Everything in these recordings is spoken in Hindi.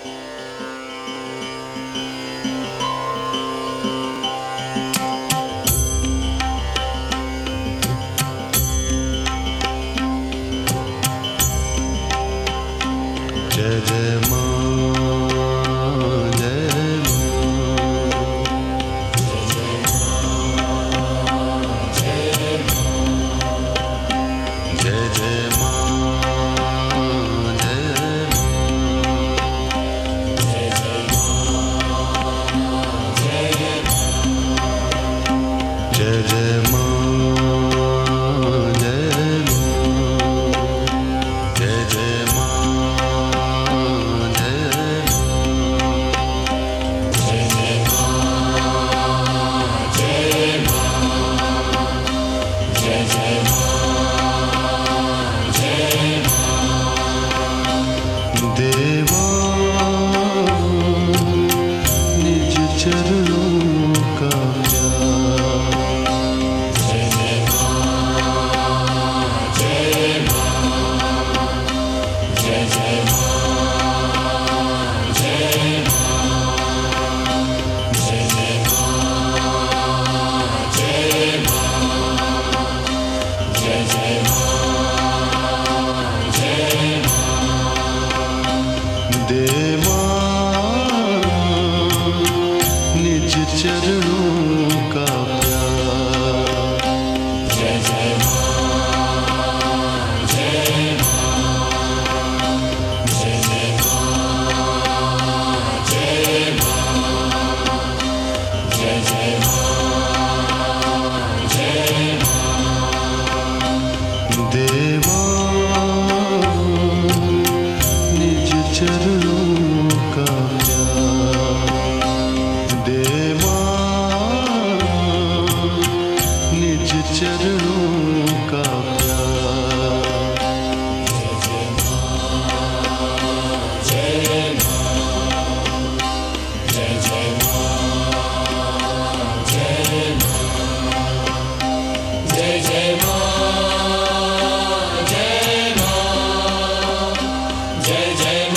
जय जय माँ, जय देवा निज चरणों का प्यार। जय माँ, जय माँ, जय जय माँ, जय माँ, जय जय माँ, जय माँ, जय जय माँ, जय देवा निज चरणों का प्यार। जय जय माँ, जय माँ, जय जय माँ, जय माँ, जय जय माँ, जय माँ, देवा निज चरणों का प्यार। देवा निज चरणों का प्यार। जय माँ, जय माँ, जय जय माँ, जय माँ, जय जय माँ, जय माँ, जय जय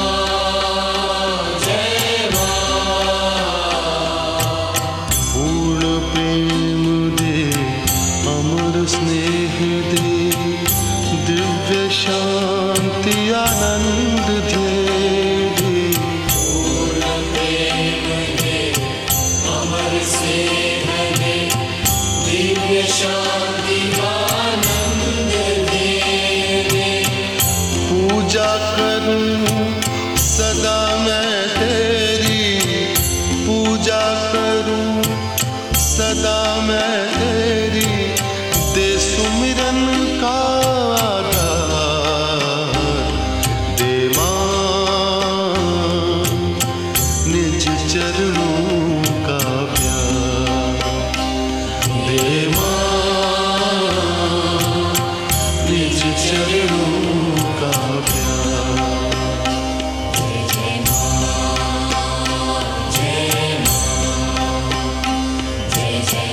स्नेह दे, दिव्य शांति आनंद दे। पूर्ण प्रेम दे, अमर स्नेह दे, दिव्य शांति आनंद दे। पूजा करूं सदा मैं तेरी, पूजा करूं सदा मैं तेरी, दे सुमिरन का आधार। दे माँ निज चरणों का प्यार। दे माँ निज चरणों का प्यार। जय जय माँ, जय माँ, जय जय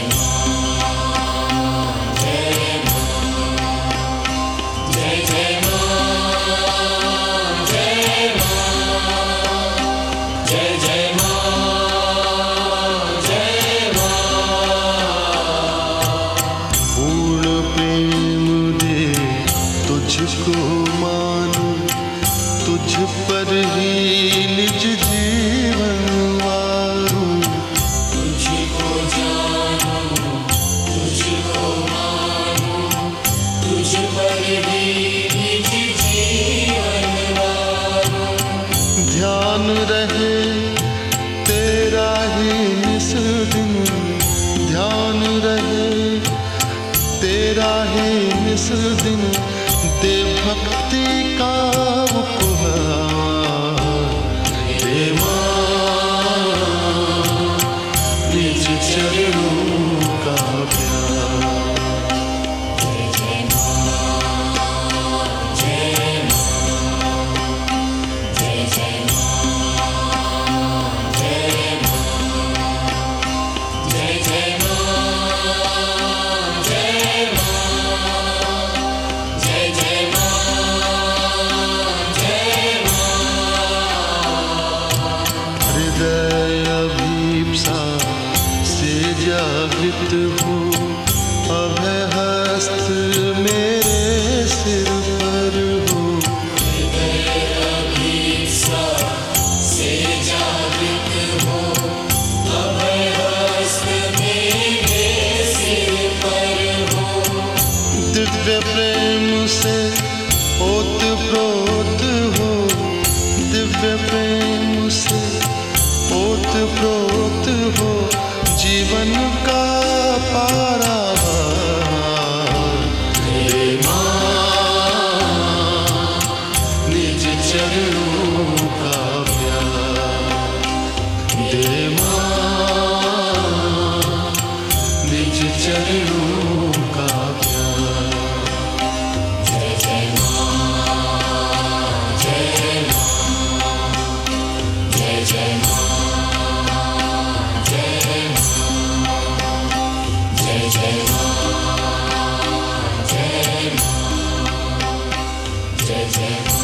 तुझको मानूं, तुझ पर ही निज जीवन वारूं। तुझको जानूं, तुझको मानूं, तुझ पर ही निज जीवन वारूं। ध्यान रहे तेरा ही निस दिन, ध्यान रहे तेरा ही निस दिन, दे भक्ति का उपहार। दे माँ निज चरणों का प्यार। जय जय माँ, जय माँ, जय जय माँ, जय माँ, जय जय माँ, जय माँ, जय जय माँ। मेरे सिर पर हो। अभिप्सा से जागृत हो, अभय हस्त मेरे सिर पर हो। दिव्य प्रेम से ओतप्रोत हो, दिव्य प्रेम से ओतप्रोत हो, जीवन का पारावार। हे माँ, निज चरणों का प्यार दे माँ, निज चरणों का प्यार। जय जय माँ, जय माँ, जय जय माँ, जय माँ, जय जय माँ, जय माँ, जय जय माँ।